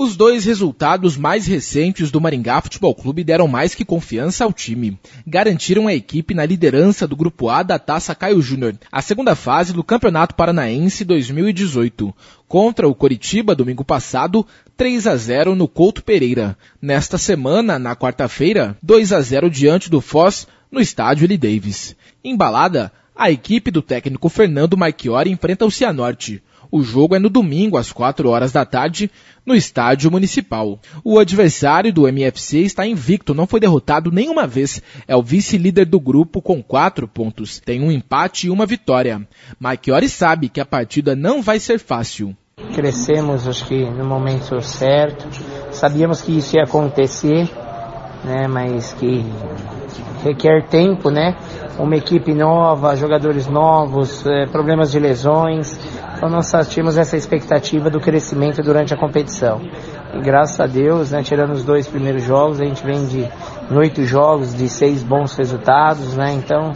Os dois resultados mais recentes do Maringá Futebol Clube deram mais que confiança ao time. Garantiram a equipe na liderança do Grupo A da Taça Caio Júnior, a segunda fase do Campeonato Paranaense 2018. Contra o Coritiba, domingo passado, 3-0 no Couto Pereira. Nesta semana, na quarta-feira, 2-0 diante do Foz, no estádio Eli Davis. Embalada, a equipe do técnico Fernando Marchiori enfrenta o Cianorte. O jogo é no domingo, às 4 horas da tarde, no estádio municipal. O adversário do MFC está invicto, não foi derrotado nenhuma vez. É o vice-líder do grupo com 4 pontos. Tem um empate e uma vitória. Marchiori sabe que a partida não vai ser fácil. Crescemos, acho que no momento certo. Sabíamos que isso ia acontecer, né, mas que requer tempo, né? Uma equipe nova, jogadores novos, problemas de lesões. Então nós tínhamos essa expectativa do crescimento durante a competição. E graças a Deus, né, tirando os 2 primeiros jogos, a gente vem de 8 jogos, de 6 bons resultados, né? Então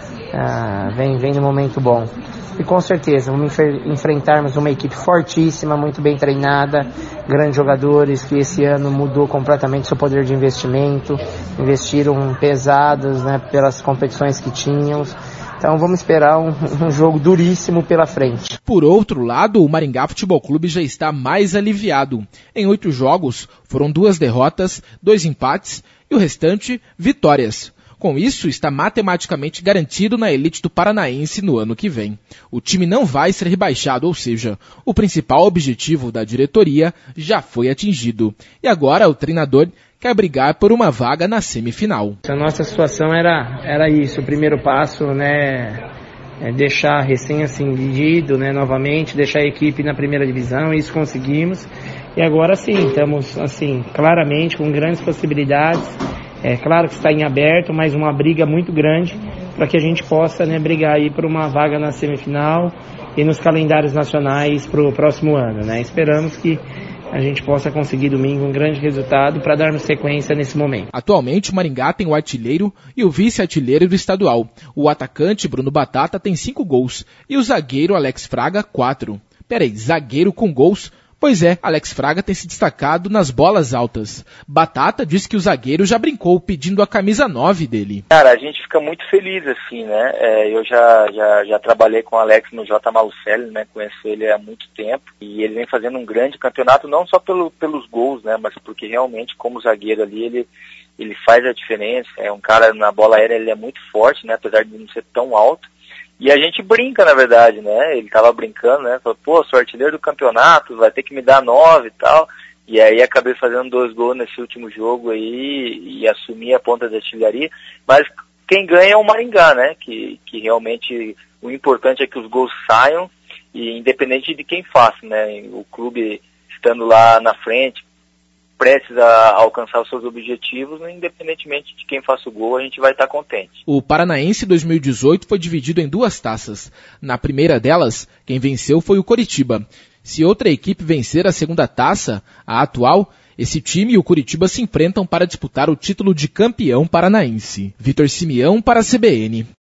vem num momento bom. E com certeza, vamos enfrentarmos uma equipe fortíssima, muito bem treinada, grandes jogadores que esse ano mudou completamente seu poder de investimento, investiram pesados, né, pelas competições que tinham. Então vamos esperar um jogo duríssimo pela frente. Por outro lado, o Maringá Futebol Clube já está mais aliviado. Em 8 jogos, foram 2 derrotas, 2 empates e o restante, vitórias. Com isso, está matematicamente garantido na elite do Paranaense no ano que vem. O time não vai ser rebaixado, ou seja, o principal objetivo da diretoria já foi atingido. E agora o treinador quer brigar por uma vaga na semifinal. A nossa situação era isso, o primeiro passo, né, é deixar recém-ascendido, né, novamente, deixar a equipe na primeira divisão, isso conseguimos. E agora sim, estamos assim, claramente com grandes possibilidades. É claro que está em aberto, mas uma briga muito grande para que a gente possa, né, brigar aí por uma vaga na semifinal e nos calendários nacionais para o próximo ano, né? Esperamos que a gente possa conseguir domingo um grande resultado para darmos sequência nesse momento. Atualmente o Maringá tem o artilheiro e o vice-artilheiro do estadual. O atacante Bruno Batata tem 5 gols e o zagueiro Alex Fraga 4. Peraí, zagueiro com gols? Pois é, Alex Fraga tem se destacado nas bolas altas. Batata diz que o zagueiro já brincou pedindo a camisa 9 dele. Cara, a gente fica muito feliz assim, né? Eu já trabalhei com o Alex no J. Malucelli, né? Conheço ele há muito tempo e ele vem fazendo um grande campeonato, não só pelos gols, né? Mas porque realmente como zagueiro ali ele faz a diferença. É um cara na bola aérea, ele é muito forte, né? Apesar de não ser tão alto. E a gente brinca, na verdade, né? Ele tava brincando, né? Falou, pô, sou artilheiro do campeonato, vai ter que me dar 9 e tal. E aí acabei fazendo 2 gols nesse último jogo aí e assumi a ponta da artilharia. Mas quem ganha é o Maringá, né? Que realmente o importante é que os gols saiam, e independente de quem faça, né? O clube estando lá na frente, prestes a alcançar os seus objetivos, independentemente de quem faça o gol, a gente vai estar contente. O Paranaense 2018 foi dividido em 2 taças. Na primeira delas, quem venceu foi o Coritiba. Se outra equipe vencer a segunda taça, a atual, esse time e o Coritiba se enfrentam para disputar o título de campeão paranaense. Vitor Simeão para a CBN.